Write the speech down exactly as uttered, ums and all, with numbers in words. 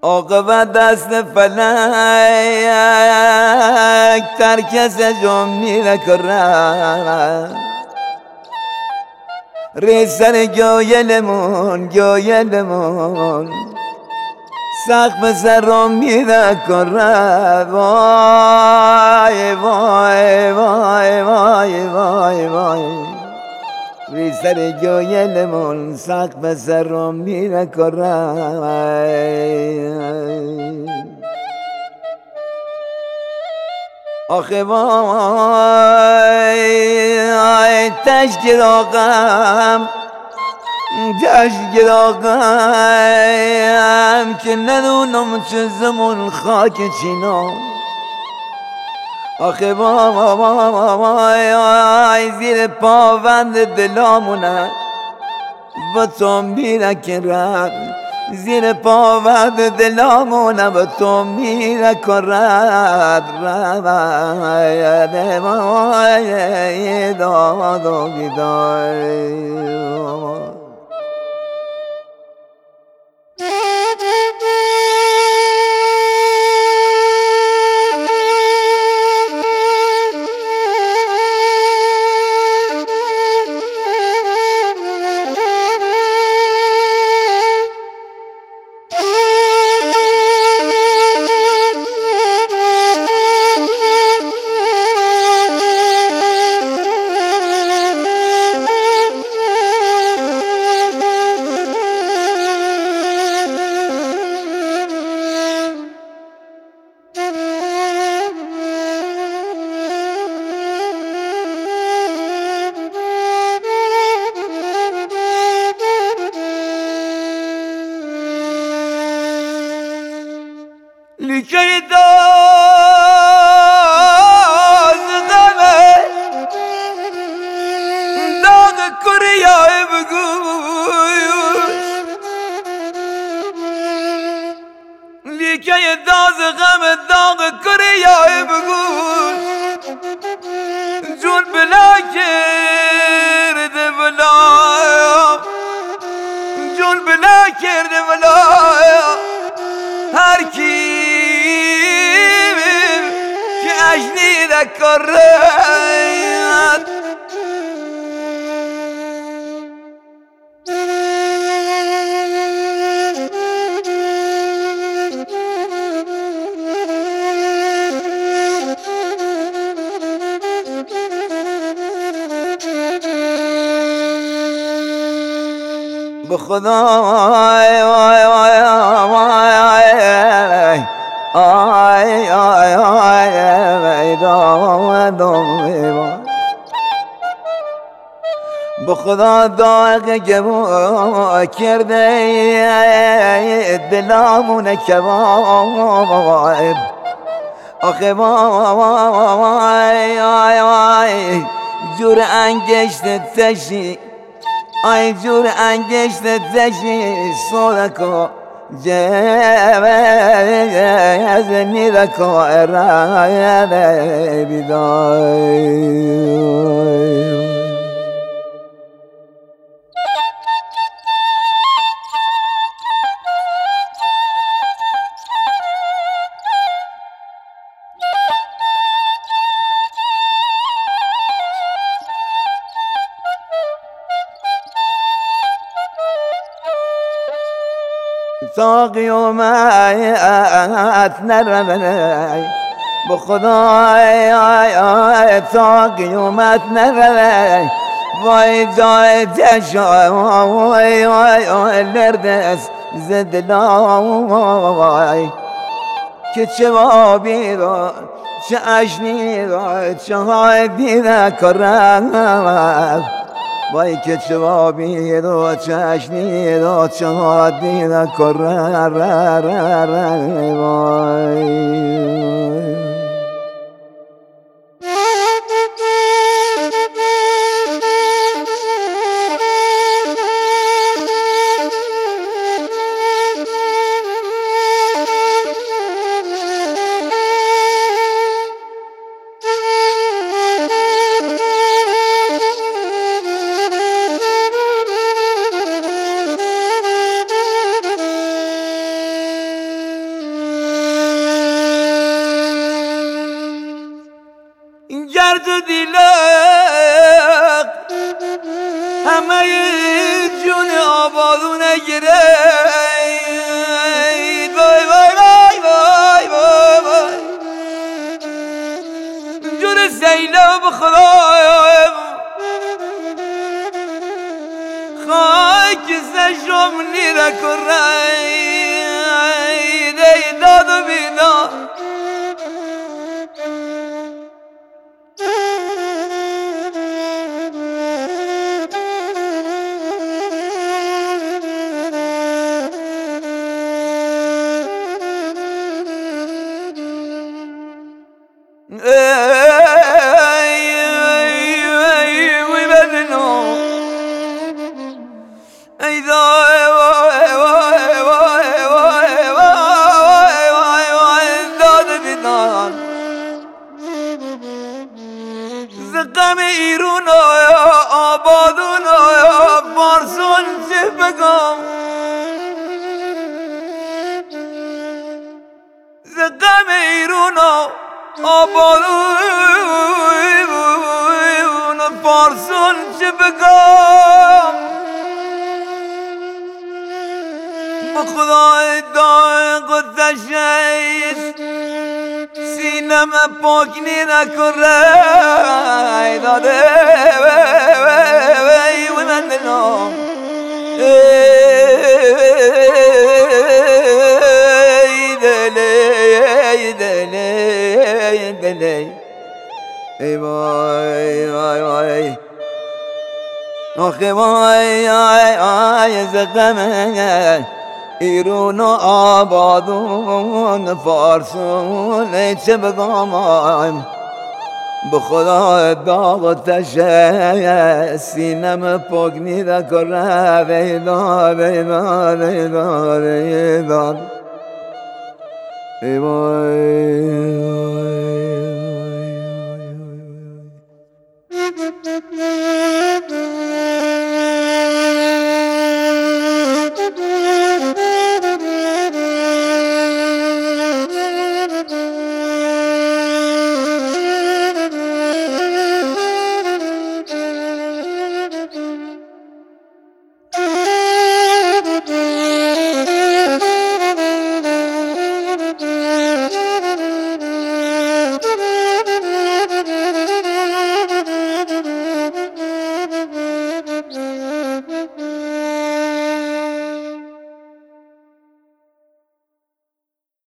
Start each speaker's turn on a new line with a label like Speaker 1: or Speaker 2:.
Speaker 1: عاقبت دست فلک ترکس جمعی نکرد ریسر گویلمون گویلمون سقف سرم میده کرد وای وای وای وای وای وای ریسر گویلمون سقف سرم میده کرد آخه وای تشکر آقام تشکر آقام که ندونم چه زمان خاک چینا آخه وای زیر پاوند دلامونه و تو میره که رد زیر پاوند دلامونه و تو میره که رد رد وای داد و بیدار لیکه داز غمه داغ کریای بگوش لیکه داز غمه داغ کریای بگوش جون بلا کرده بلایا جون بلا کرده بلایا هر کی اجنی ذكرت بخدا آی آی آی آی آی آی آی بخدا داغ گوا کرده دلامون کباب آخه وای آی آی جور انگشت تشی آی جور انگشت تشی صدکو جوزنی دکو ارائه بیدای تا قیامت نرمه بخدای تا قیامت نرمه وای جای تشای وای وای لردس زدلای که چه وابی را چه اشنی را چه های دیده کرم وای که چوابی رو چشنی رو چهادی رو کرر وای دیلق همه جون آبادونه گره وای وای وای وای وای وای جون سیلاب خدایم خاک سشم نیره کره داد و بیداد زقم ایرون آیا آبادون آیا فارسون چه بگم زقم ایرون آبادون فارسون چه بگم با خدای دای قدشیست سینم پاک نیره کره داده وی و من دلم ای دلی ای دلی ای دلی ای وای وای وای آخه وای آی آی زقمه ایرون و آبادون فارسون چه بگم به خدا داغ تشه سینم پاک نیره کره ویدار ویدار ویدار ویدار ای وای